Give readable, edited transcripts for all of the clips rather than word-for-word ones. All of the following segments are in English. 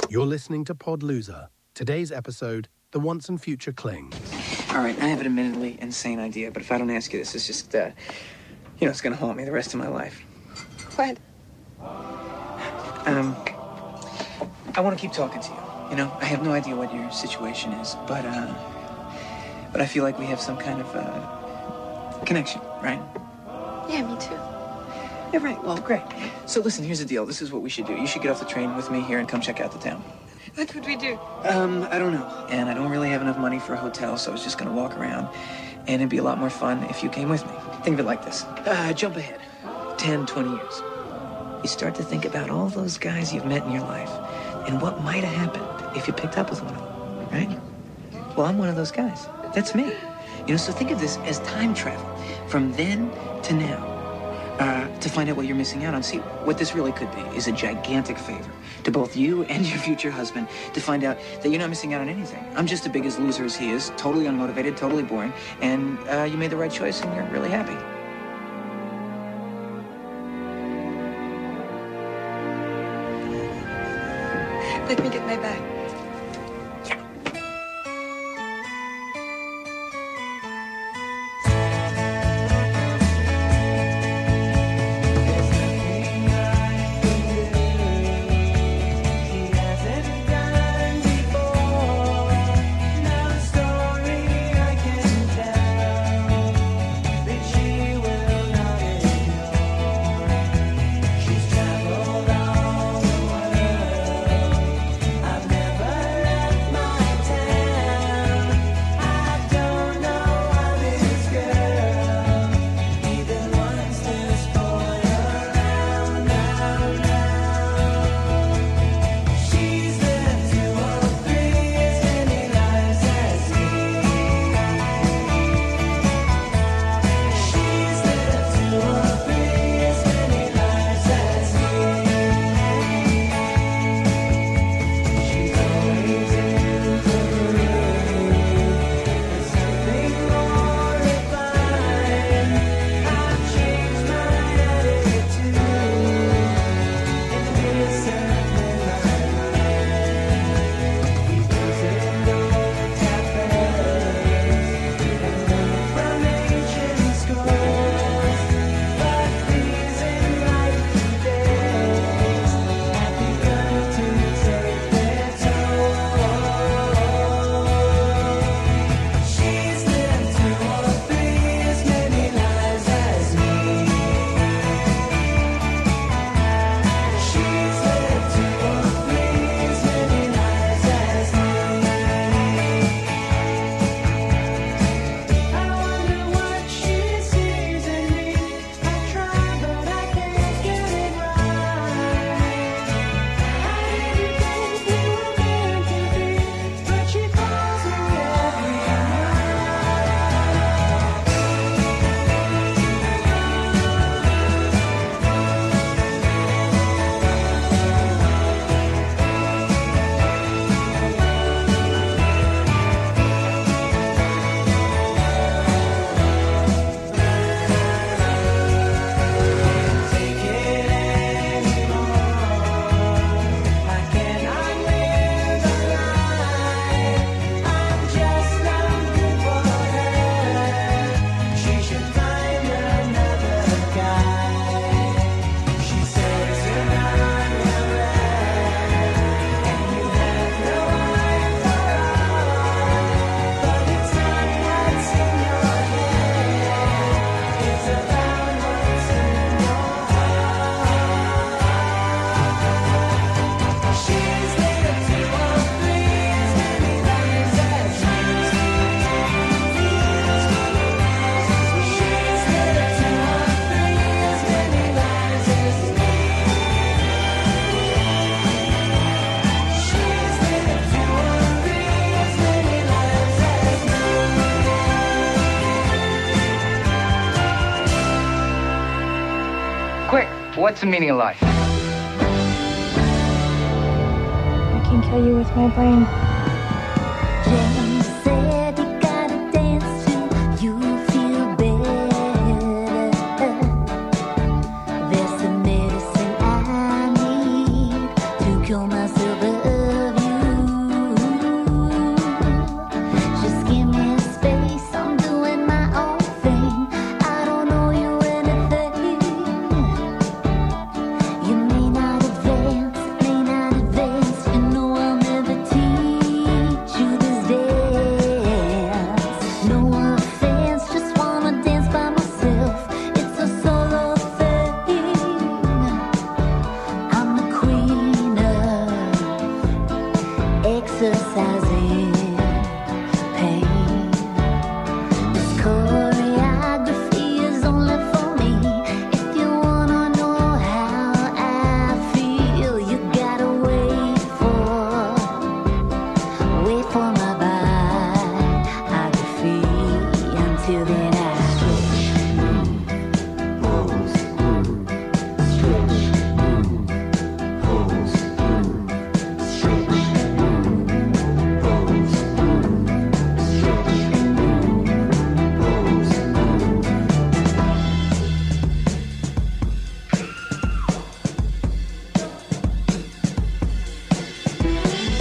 You're listening to Pod Loser. Today's episode, The Once and Future Cling. All right, I have an admittedly insane idea, but if I don't ask you this, it's just, it's going to haunt me the rest of my life. What? I want to keep talking to you. You know, I have no idea what your situation is, but I feel like we have some kind of connection, right? Yeah, me too. Yeah, right. Well, great. So listen, here's the deal. This is what we should do. You should get off the train with me here and come check out the town. What would we do? I don't know. And I don't really have enough money for a hotel, so I was just going to walk around. And it'd be a lot more fun if you came with me. Think of it like this. Jump ahead. 10, 20 years. You start to think about all those guys you've met in your life and what might have happened if you picked up with one of them, right? Well, I'm one of those guys. That's me. You know, so think of this as time travel from then to now. To find out what you're missing out on. See, what this really could be is a gigantic favor to both you and your future husband to find out that you're not missing out on anything. I'm just as big as loser as he is, totally unmotivated, totally boring, and you made the right choice and you're really happy. Let me get my bag. What's the meaning of life? I can kill you with my brain. James said you gotta dance till you feel better. There's some medicine I need to cure myself up.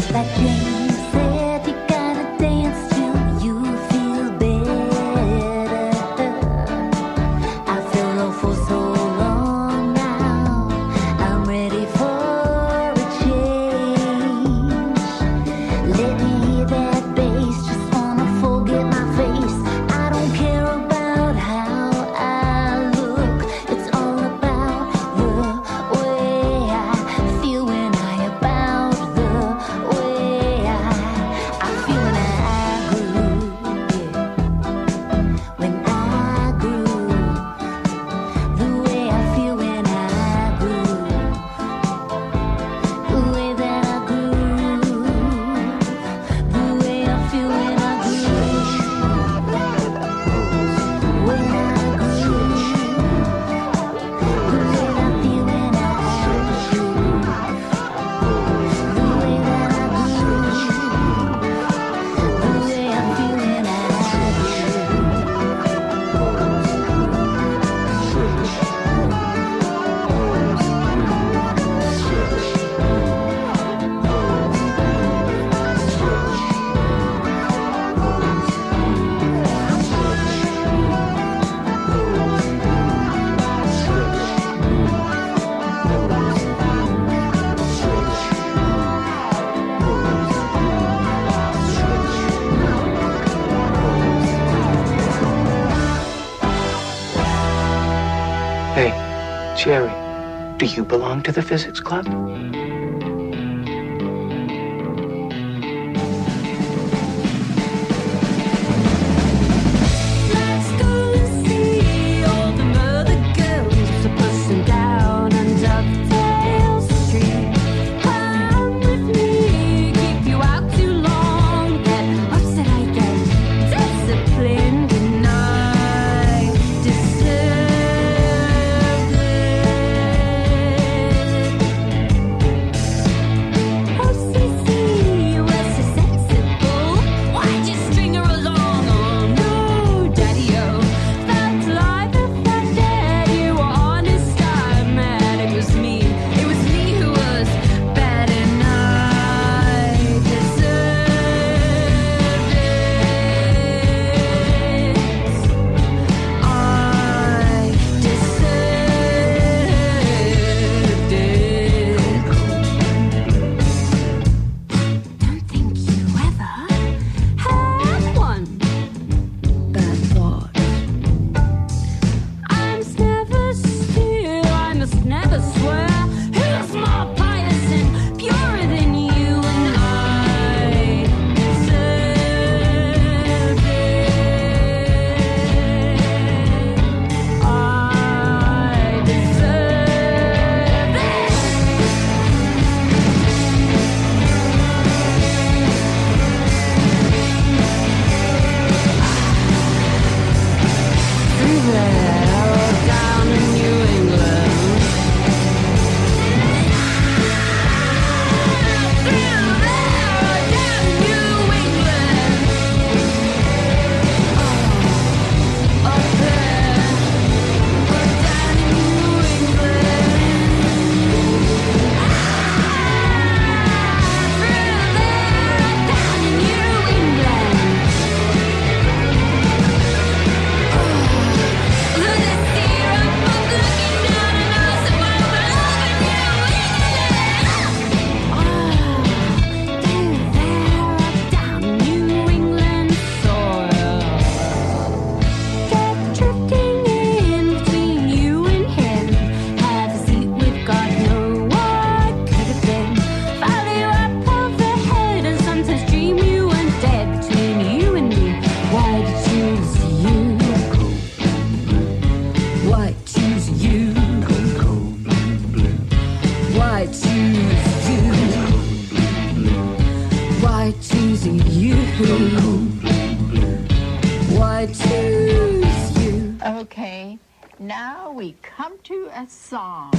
Like James said, you gotta dance till you feel better. I feel low for so long now. I'm ready for a change. Let me hear that bass. Just wanna forget my face. I don't care about how I look. It's all about the way I feel when I about the way I feel when I groove. Yeah. When I groove, the way I feel when I groove, the way that I groove, the way I feel when I groove, when I groove, the way I feel when I groove, the way that I groove, the way I feel when I Hey, Jerry, do you belong to the physics club? Let's go and see all the mother girls are busting down on Dovetail Street. Come with me, keep you out too long. Get upset, I get disciplined, and I deserve it. OCC, you were so sensible. Why'd you string her along? Oh no, Daddy-o. Felt like the fact that you were honest. I'm mad. It was me who was bad, and I deserved it. I deserved it. Don't think you ever had one bad thought. I must never steal, I must never swear. Who's more pious and purer than you? And I deserve it. I deserve it. Through there, down in New England. Through there, down in New England. Up there, down in New England. Through there, down in New England. The syrup of looking down on us above down New England soil. Get drifting in between you and him. Have a seat, we've got no what could have been. Follow you up overhead and sometimes dream you went dead. Between you and me, why to choose you? Why choose you? Why choose you? Why choosing you? Why choose you? Okay, now we come to a song.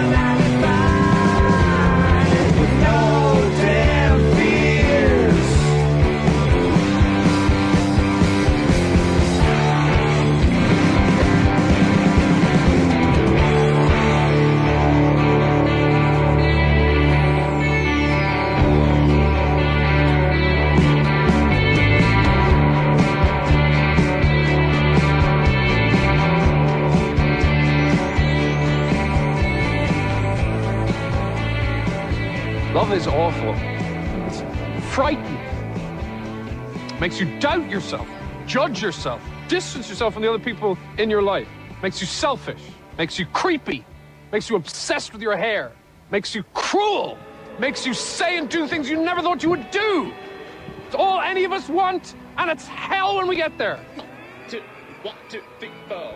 Love is awful. It's frightening. Makes you doubt yourself, judge yourself, distance yourself from the other people in your life. Makes you selfish, makes you creepy, makes you obsessed with your hair, makes you cruel, makes you say and do things you never thought you would do. It's all any of us want, and it's hell when we get there. 1, 2, 3, 4.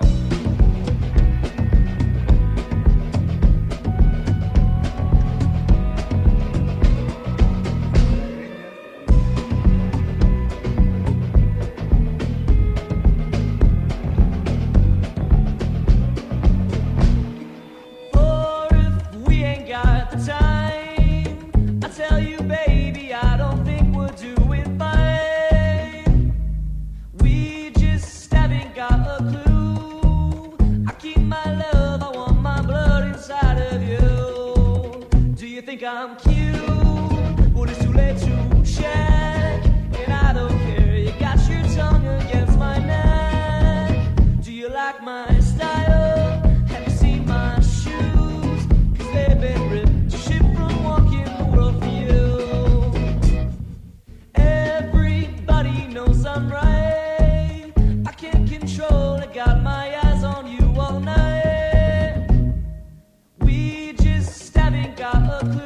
I'm cute, but it's too late to check. And I don't care, you got your tongue against my neck. Do you like my style? Have you seen my shoes? 'Cause they've been ripped to shit from walking the world for you. Everybody knows I'm right. I can't control it, got my eyes on you all night. We just haven't got a clue.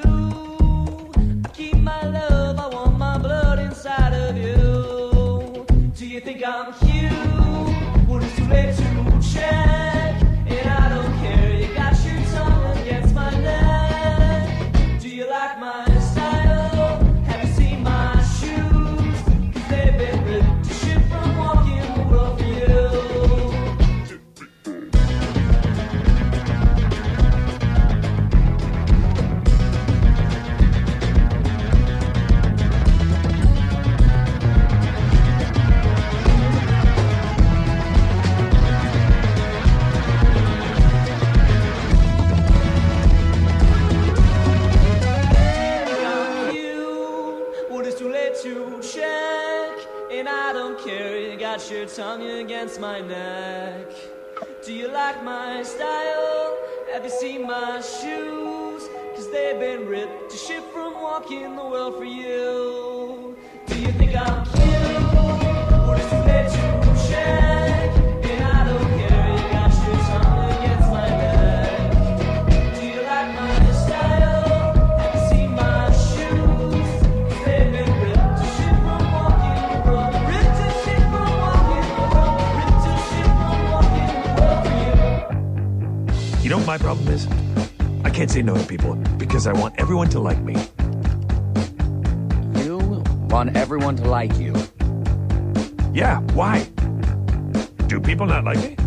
I'm cute, but it's too late to check. And I don't care, you got your tongue against my neck. Do you like my style? Have you seen my shoes? 'Cause they've been ripped to shit from walking the world for you. Your tongue against my neck. Do you like my style? Have you seen my shoes? 'Cause they've been ripped to shit from walking the world for you. Do you think I'm cute? Or is it late to check? And I don't care, you got your tongue against my neck. Do you like my style? Have you seen my shoes? 'Cause they've been ripped to shit from walking the world. Ripped to shit from You know what my problem is? I can't say no to people because I want everyone to like me. You want everyone to like you? Yeah, why? Do people not like me?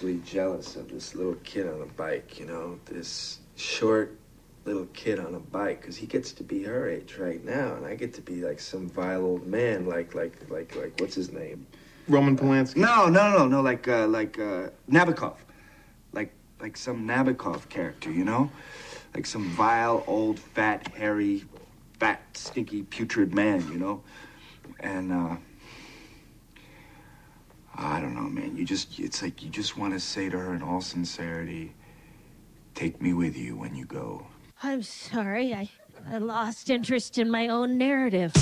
actually jealous of this little kid on a bike, you know? This short little kid on a bike, because he gets to be her age right now, and I get to be like some vile old man, like what's his name? Roman Polanski? No, like Nabokov. Like some Nabokov character, you know? Like some vile, old, fat, hairy, fat, stinky, putrid man, you know? And, I don't know, man. It's like you just want to say to her in all sincerity, take me with you when you go. I'm sorry, I lost interest in my own narrative.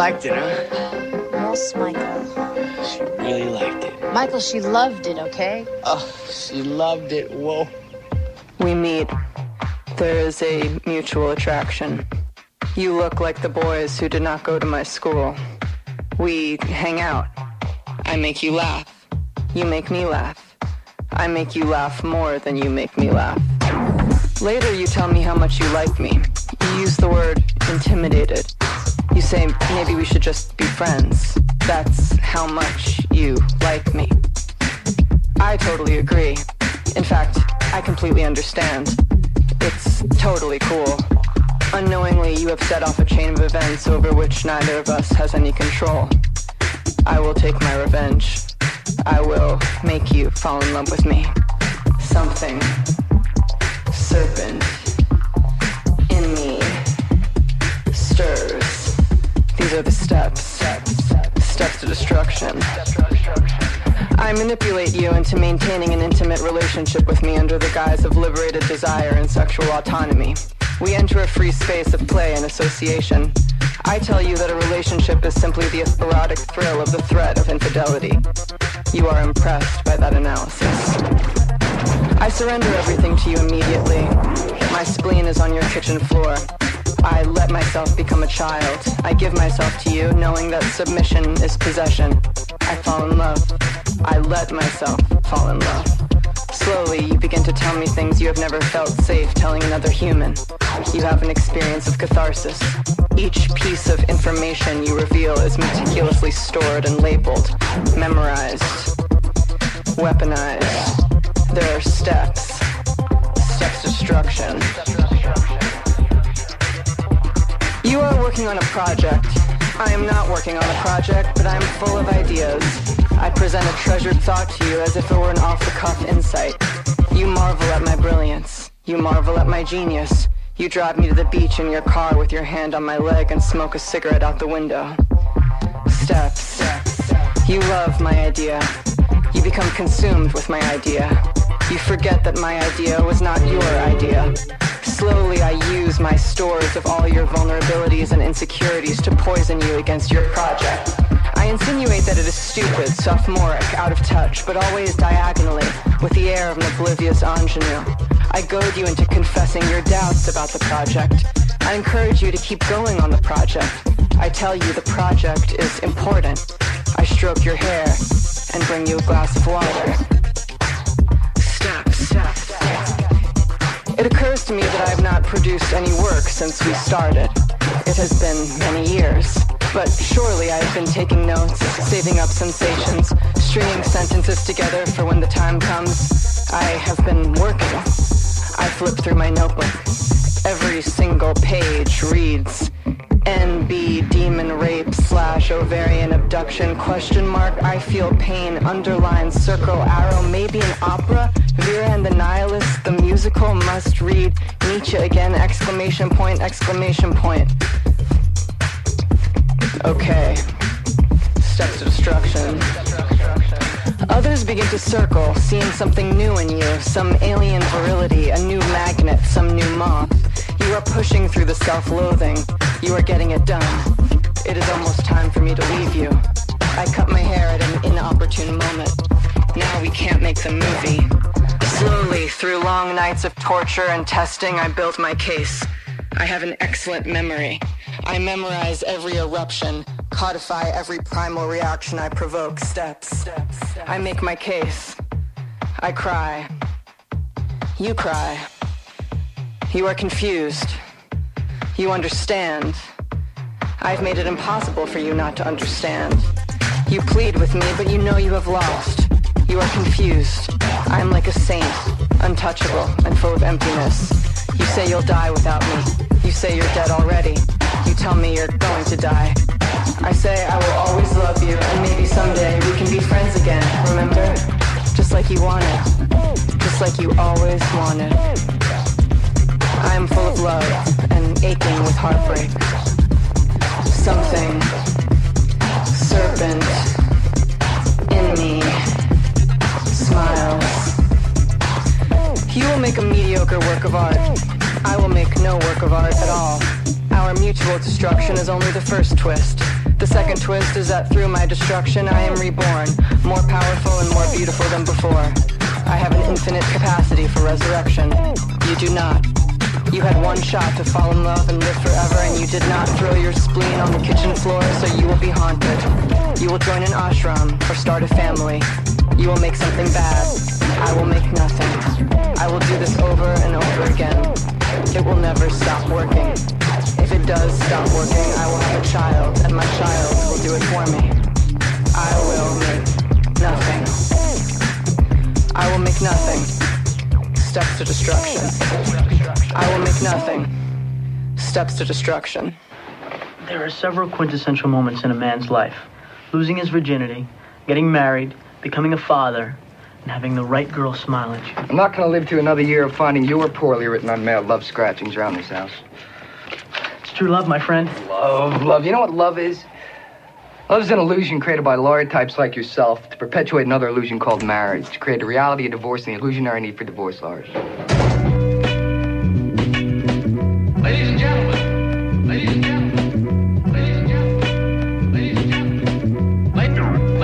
liked it, huh? Yes, Michael. She really liked it. Michael, she loved it, okay? Oh, she loved it. Whoa. We meet. There is a mutual attraction. You look like the boys who did not go to my school. We hang out. I make you laugh. You make me laugh. I make you laugh more than you make me laugh. Later, you tell me how much you like me. You use the word intimidated. You say maybe we should just be friends. That's how much you like me. I totally agree. In fact, I completely understand. It's totally cool. Unknowingly, you have set off a chain of events over which neither of us has any control. I will take my revenge. I will make you fall in love with me. Something serpent in me stirs. These are the steps to destruction. I manipulate you into maintaining an intimate relationship with me under the guise of liberated desire and sexual autonomy. We enter a free space of play and association. I tell you that a relationship is simply the erotic thrill of the threat of infidelity. You are impressed by that analysis. I surrender everything to you immediately. My spleen is on your kitchen floor. I let myself become a child. I give myself to you, knowing that submission is possession. I fall in love. I let myself fall in love. Slowly, you begin to tell me things you have never felt safe telling another human. You have an experience of catharsis. Each piece of information you reveal is meticulously stored and labeled, memorized, weaponized. There are steps to destruction. You are working on a project. I am not working on a project, but I am full of ideas. I present a treasured thought to you as if it were an off-the-cuff insight. You marvel at my brilliance. You marvel at my genius. You drive me to the beach in your car with your hand on my leg and smoke a cigarette out the window. Steps. You love my idea. You become consumed with my idea. You forget that my idea was not your idea. Slowly, I use my stores of all your vulnerabilities and insecurities to poison you against your project. I insinuate that it is stupid, sophomoric, out of touch, but always diagonally, with the air of an oblivious ingenue. I goad you into confessing your doubts about the project. I encourage you to keep going on the project. I tell you the project is important. I stroke your hair and bring you a glass of water. Steps. It occurs to me that I have not produced any work since we started. It has been many years. But surely I have been taking notes, saving up sensations, stringing sentences together for when the time comes. I have been working. I flip through my notebook. Every single page reads NB demon rape / ovarian abduction ? I feel pain, underline, circle, arrow, maybe an opera, Vera and the Nihilist, the musical, must read, Nietzsche again, ! Okay. Steps to destruction. Others begin to circle, seeing something new in you, some alien virility, a new magnet, some new moth. You are pushing through the self-loathing. You are getting it done. It is almost time for me to leave you. I cut my hair at an inopportune moment. Now we can't make the movie. Slowly, through long nights of torture and testing, I built my case. I have an excellent memory. I memorize every eruption, codify every primal reaction I provoke. Steps. I make my case. I cry. You cry. You are confused. You understand. I've made it impossible for you not to understand. You plead with me, but you know you have lost. You are confused. I am like a saint, untouchable and full of emptiness. You say you'll die without me. You say you're dead already. You tell me you're going to die. I say I will always love you, and maybe someday we can be friends again, remember? Just like you wanted. Just like you always wanted. I am full of love and aching with heartbreak. Something serpent in me smiles. You will make a mediocre work of art. I will make no work of art at all. Our mutual destruction is only the first twist. The second twist is that through my destruction I am reborn, more powerful and more beautiful than before. I have an infinite capacity for resurrection. You do not. You had one shot to fall in love and live forever, and you did not throw your spleen on the kitchen floor, so you will be haunted. You will join an ashram or start a family. You will make something bad. I will make nothing. I will do this over and over again. It will never stop working. If it does stop working, I will have a child, and my child will do it for me. I will make nothing. I will make nothing. Steps to destruction. I will make nothing. Steps to destruction. There are several quintessential moments in a man's life. Losing his virginity, getting married, becoming a father, and having the right girl smile at you. I'm not going to live through another year of finding your poorly written unmailed love scratchings around this house. It's true love, my friend. Love. You know what love is? Love is an illusion created by lawyer types like yourself to perpetuate another illusion called marriage, to create the reality of divorce and the illusionary need for divorce lawyers. Ladies and gentlemen, ladies and gentlemen, ladies and gentlemen, ladies and gentlemen, ladies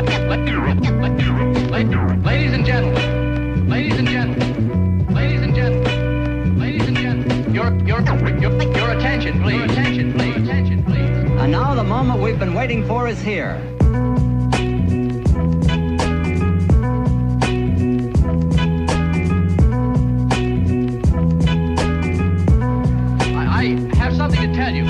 and gentlemen, ladies and gentlemen, ladies and gentlemen, ladies and gentlemen, your attention, please. Your attention, please. Attention, please. And now the moment we've been waiting for is here. I have something to tell you.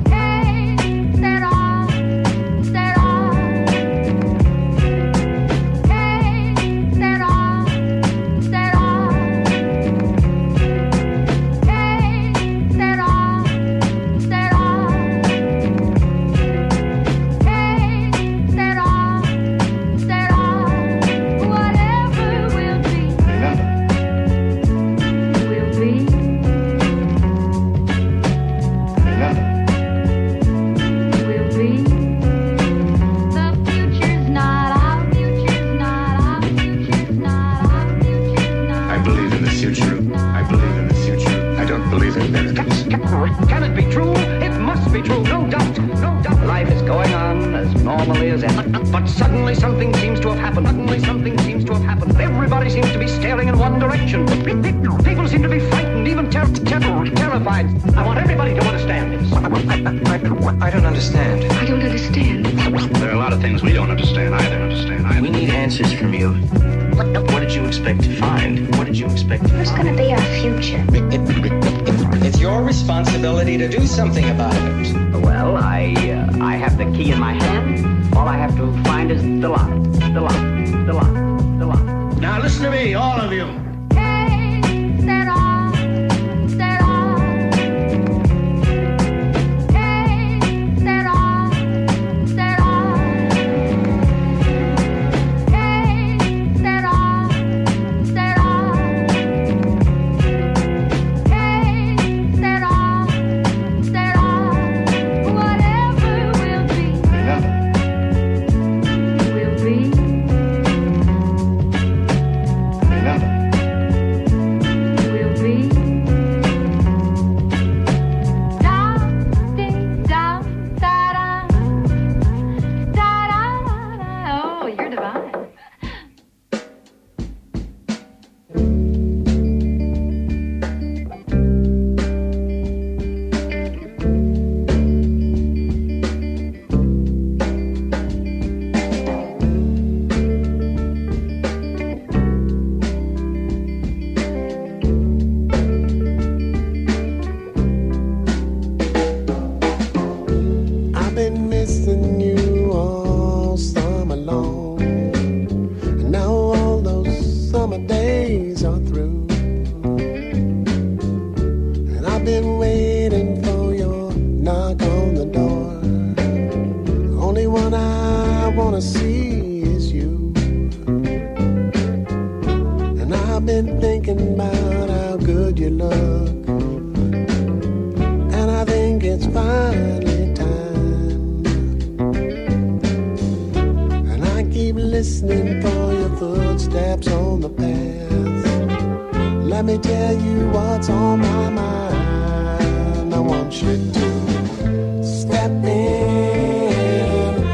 Can it be true? It must be true, no doubt, no doubt. Life is going on as normally as ever. But suddenly something seems to have happened. Suddenly something seems to have happened. Everybody seems to be staring in one direction. People seem to be frightened, even terrified. I want everybody to understand this. I don't understand. I don't understand. There are a lot of things we don't understand either. We need answers from you. What did you expect to find? What did you expect to Who's find? gonna be our future? It's your responsibility to do something about it. Well, I have the key in my hand. All I have to find is the lock. The lock. The lock. The lock. Now listen to me, all of you. Step in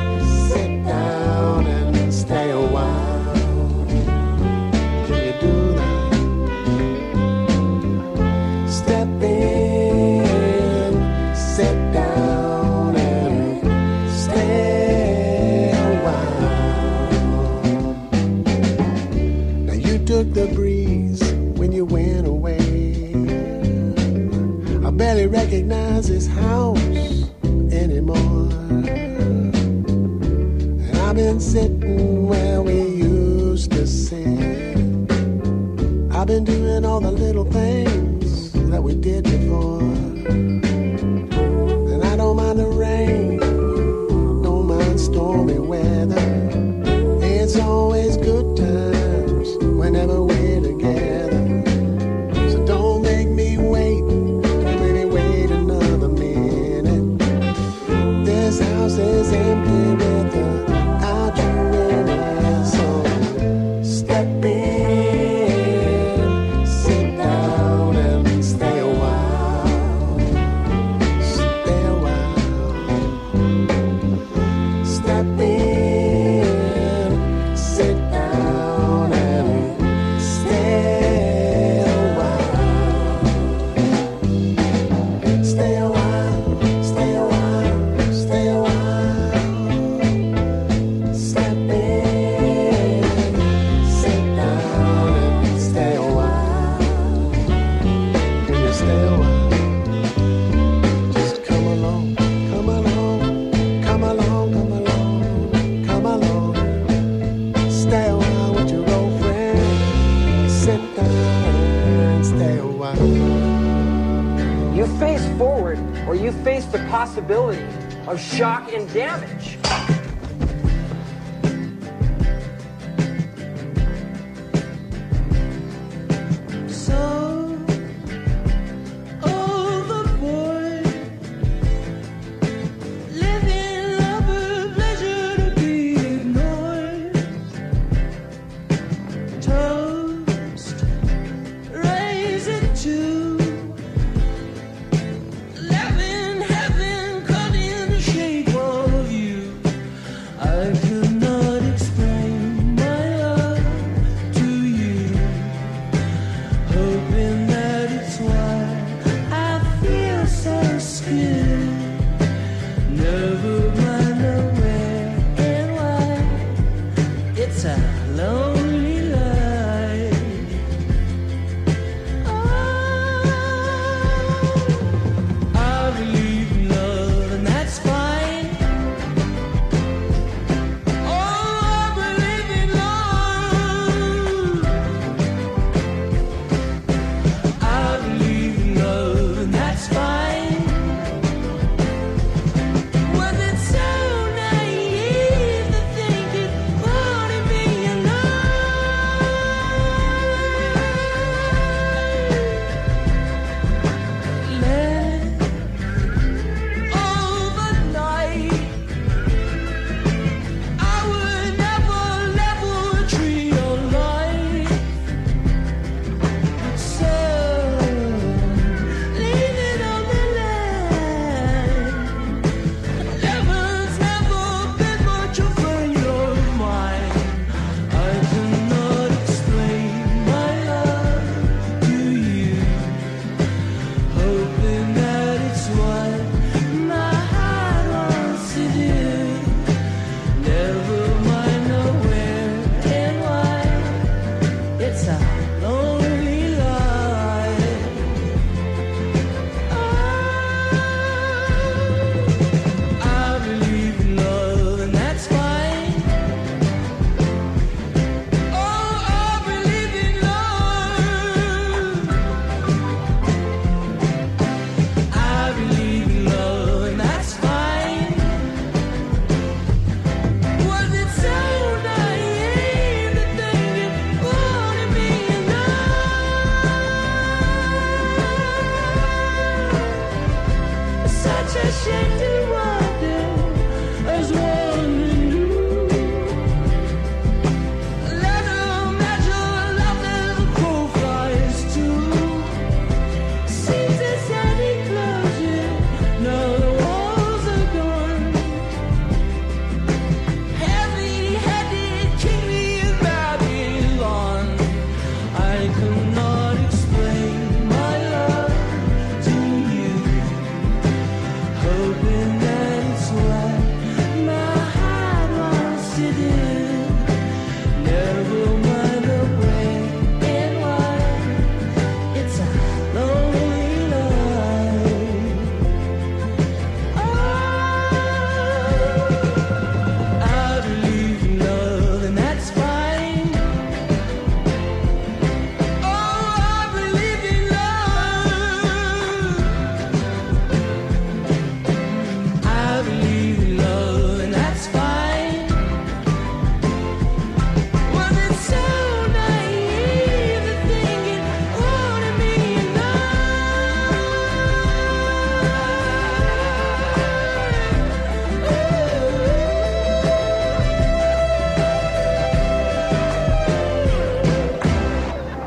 the breeze when you went away. I barely recognize this house anymore. And I've been sitting where we used to sit. I've been doing all the little things that we did before. And I don't mind the rain, don't mind stormy weather. It's always good times whenever we're together. So don't make me wait, maybe wait another minute. This house is empty without you in it. So step in, sit down and stay a while. Stay a while. Step in. You face the possibility of shock and damage.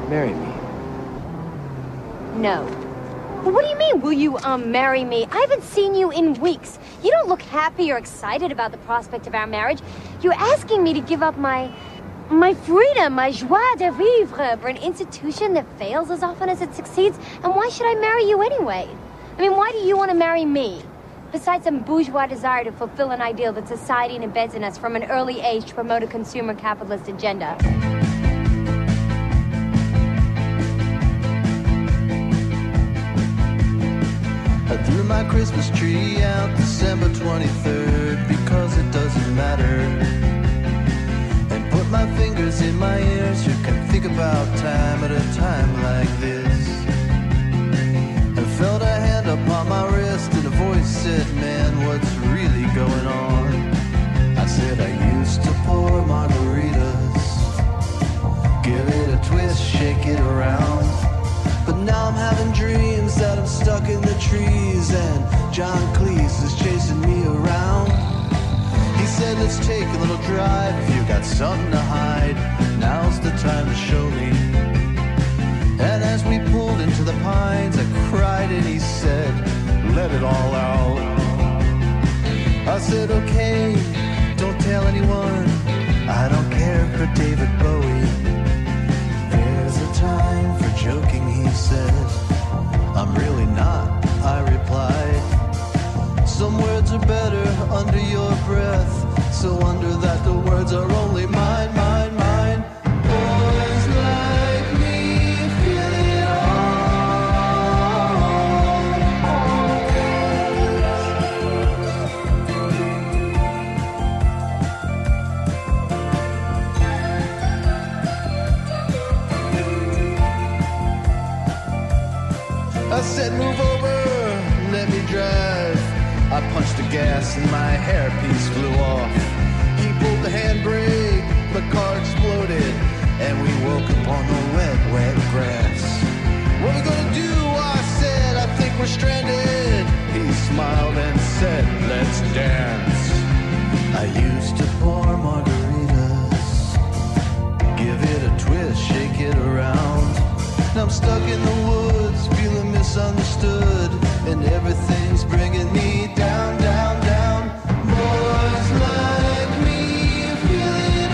marry me? No. Well, what do you mean, will you, marry me? I haven't seen you in weeks. You don't look happy or excited about the prospect of our marriage. You're asking me to give up my freedom, my joie de vivre for an institution that fails as often as it succeeds. And why should I marry you anyway? I mean, why do you want to marry me? Besides some bourgeois desire to fulfill an ideal that society embeds in us from an early age to promote a consumer capitalist agenda. I threw my Christmas tree out December 23rd because it doesn't matter. And put my fingers in my ears, you can think about time at a time like this. I felt a hand upon my wrist and a voice said, man, what's really going on? I said I used to pour margaritas, give it a twist, shake it around. But now I'm having dreams that I'm stuck in the trees and John Cleese is chasing me around. He said, let's take a little drive. If you got something to hide, now's the time to show me. And as we pulled into the pines, I cried and he said, let it all out. I said, okay, don't tell anyone. I don't care for David Bowie. There's a time for joking, he said. I'm really not, I replied. Some words are better under your breath, so under that the words are only mine, mine, mine. Boys like me feel it I said, move over, let me drive. I punched the gas and my hairpiece flew off. He pulled the handbrake, the car exploded, and we woke up on the wet, wet grass. What are we gonna do? I said, I think we're stranded. He smiled and said, let's dance. I used to pour margaritas, give it a twist, shake it around. Now I'm stuck in the woods, feeling misunderstood, and everything's bringing me down, down, down. Boys like me feel it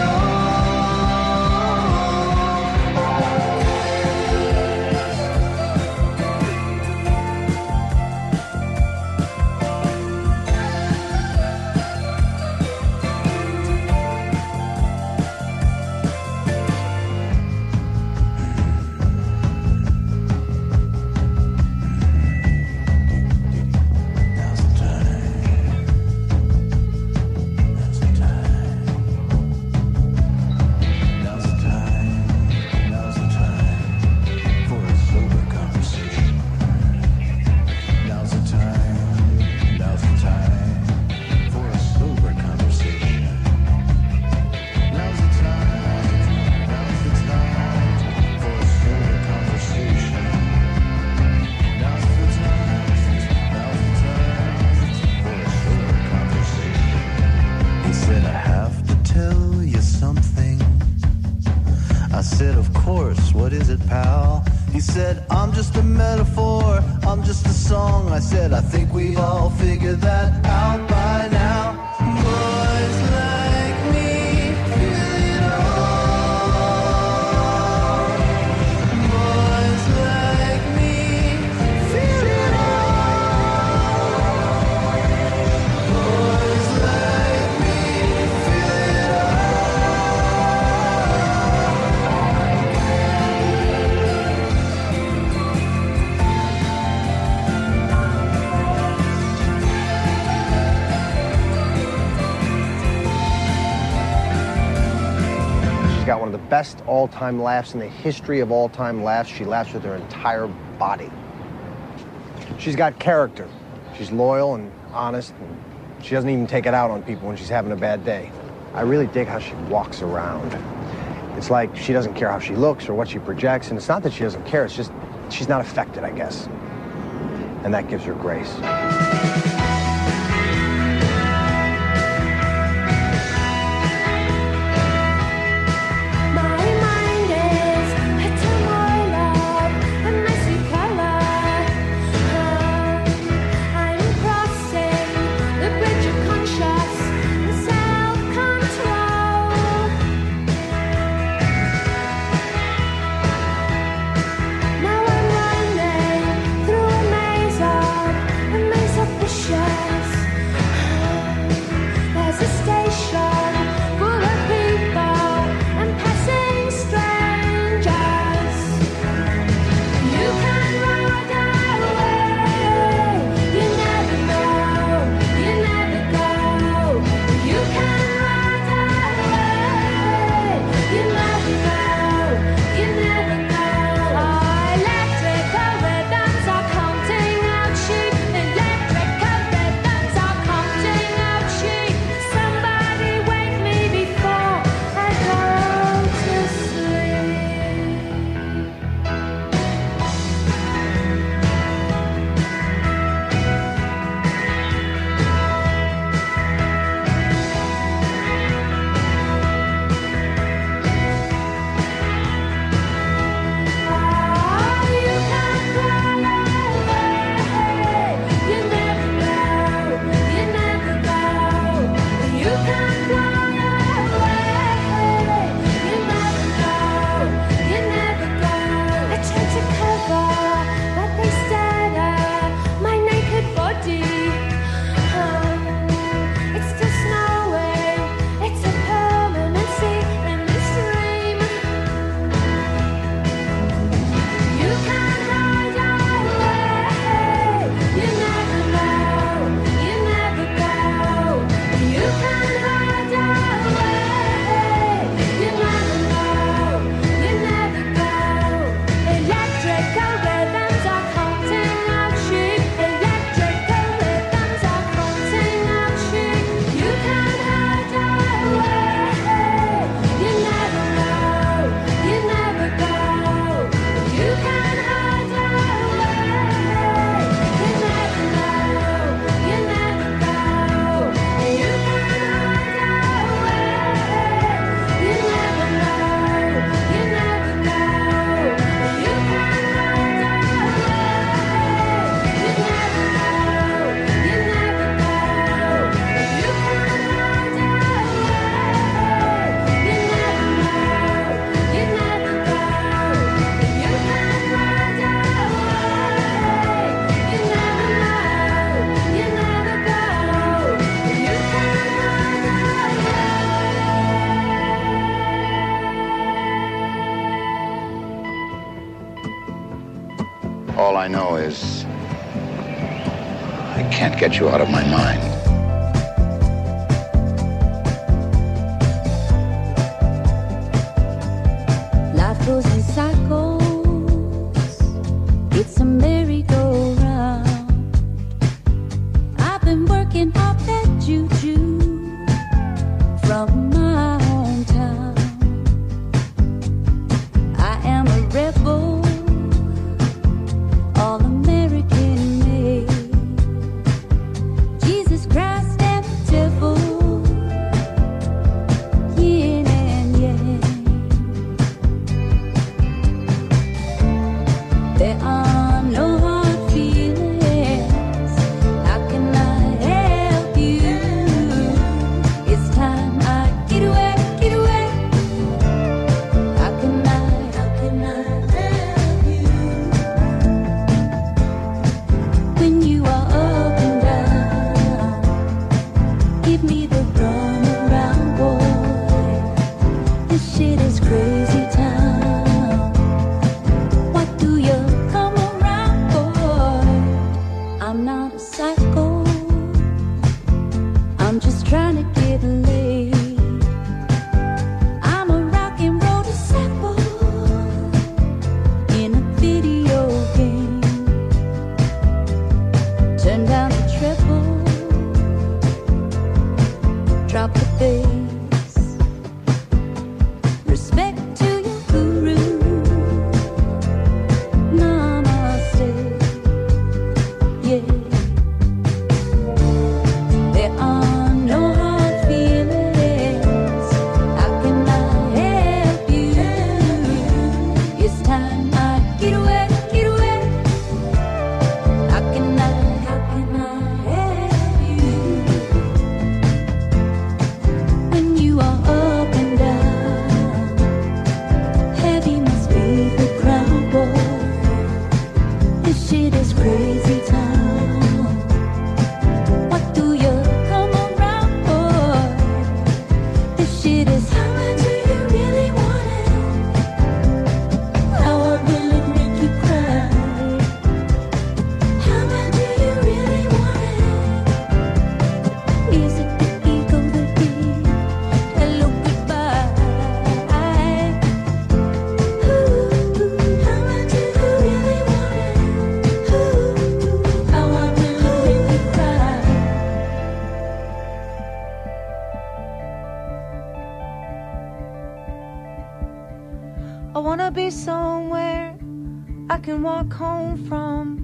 I said, I think we all figured that out by now. Boys like me feel it all. Boys like me feel it all. Boys like me feel it Got one of the best all-time laughs in the history of all-time laughs. She laughs with her entire body. She's got character. She's loyal and honest, and she doesn't even take it out on people when she's having a bad day. I really dig how she walks around. It's like she doesn't care how she looks or what she projects, and it's not that she doesn't care, it's just she's not affected, I guess. And that gives her grace. My mind is a tomorrow. All I know is I can't get you out of my mind. Life goes in cycles. It's a merry-go-round. I've been working up that juju from my hometown. I am a rebel, all American made. Jesus Christ and the devil, yin and yang. There are no hard feelings. How can I help you? It's time I get away, get away. How can I help you? When you are up and down, give me the runaround, boy. This shit is crazy town. Why do you come around, boy? I'm not a psycho. I'm just trying to get laid. I'm a rock and roll disciple in a video game. Turn down the treble, drop the bass. Respect to your guru. Namaste. Yeah. There are no hard feelings. How can I help you? It's time I get away, get away. How can I help you? When you are up and down, heavy must be the crown, boy. This shit is crazy town. What do you come around for? This shit is how much do you really want it? How hard will it make you cry? How much do you really want it? Is it the ego, the beat? Hello, goodbye. Ooh, how much do you really want it? Ooh, how hard will it make you cry? I wanna be somewhere I can walk home from.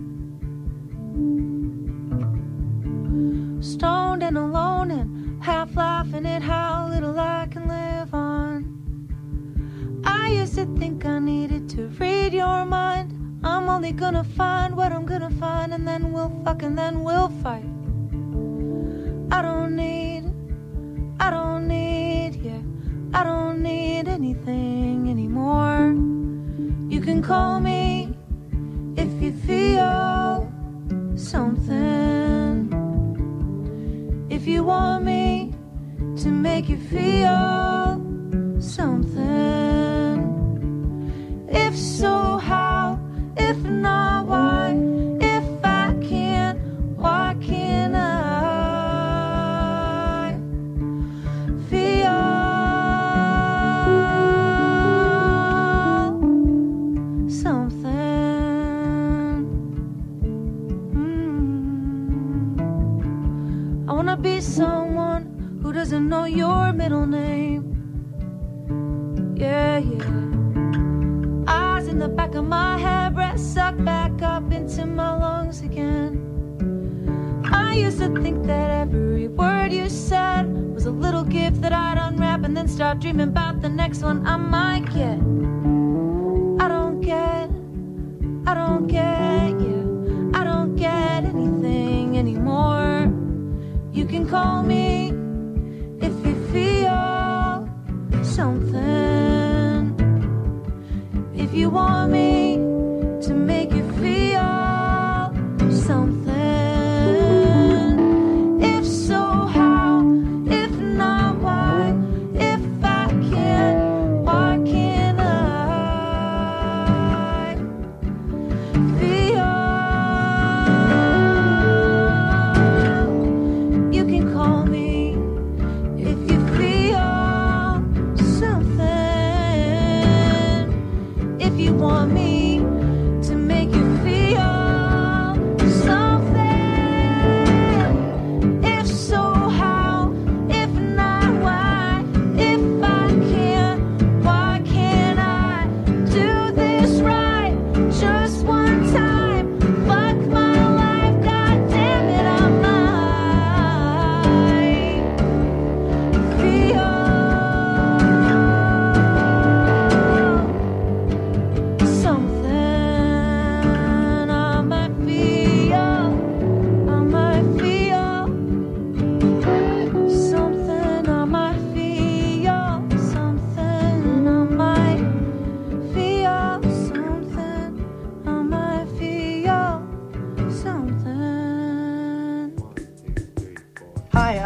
Stoned and alone and half laughing at how little I can live on. I used to think I needed to read your mind. I'm only gonna find what I'm gonna find, and then we'll fuck and then we'll fight. I don't need, yeah, I don't need anything anymore. You can call me if you feel something. If you want me to make you feel something. If so, how? If not, why? If I can't, why can't I feel something? I wanna be someone who doesn't know your middle name. Yeah, yeah. Eyes in the back of my head, breath sucked back up into my lungs again. I used to think that every word you said was a little gift that I'd unwrap and then start dreaming about the next one I might get. I don't get, yeah, I don't get anything anymore. You can call me if you feel something. If you want me to make you feel something. If so, how? If not, why? If I can't, why can't I feel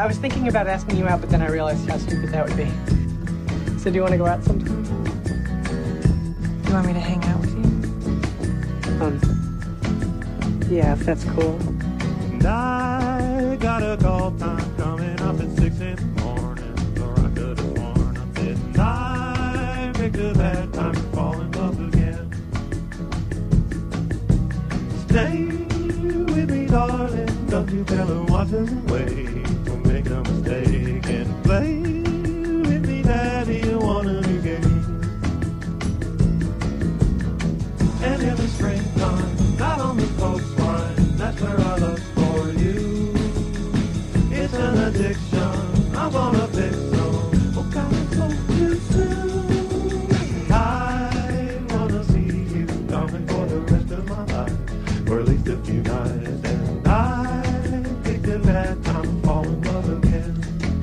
I was thinking about asking you out, but then I realized how stupid that would be. So do you want to go out sometime? You want me to hang out with you? Yeah, if that's cool. And I got a call time coming up at 6 in the morning, or I could have sworn I didn't. I picked a bad time to fall in love again. Stay with me, darling, don't you tell her what to wait. Don't make a mistake and play with me, daddy, you wanna be gay. And in the springtime, out on the coastline, that's where I look for you. It's an addiction, I'm gonna fix some. Oh God, it's so too soon. I wanna see you coming for the rest of my life, or at least a few nights. And I picked a bad time to fall in love again.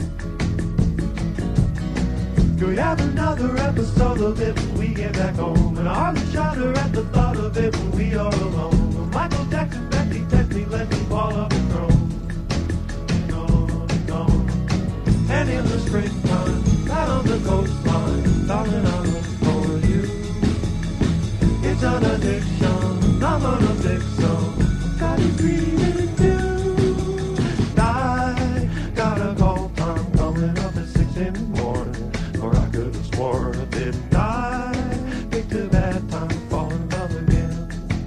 Could we have another episode of it when we get back home? And I hardly shudder at the thought of it when we are alone. When Michael Jackson, Betty, text me, let me fall off the throne. And in the springtime, out on the coastline, darling, I look for you. It's an addiction, I'm gonna fix some. Got you breathing too. I got a call time coming up at 6 in the morning, or I could have sworn I didn't. I picked a bad time to fall in love again.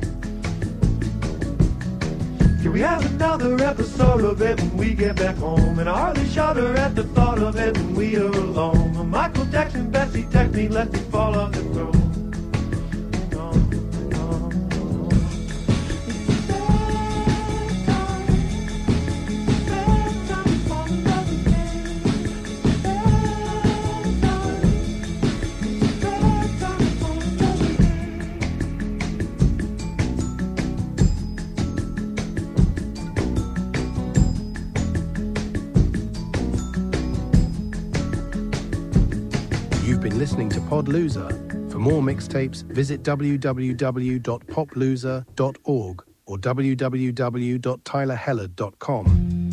Can we have another episode of it when we get back home? And I hardly shudder at the thought of it when we are alone. When Michael Jackson, Bessie, text me, let me fall off the throne. You've been listening to Pod Loser. For more mixtapes, visit www.poploser.org or www.tylerhellard.com.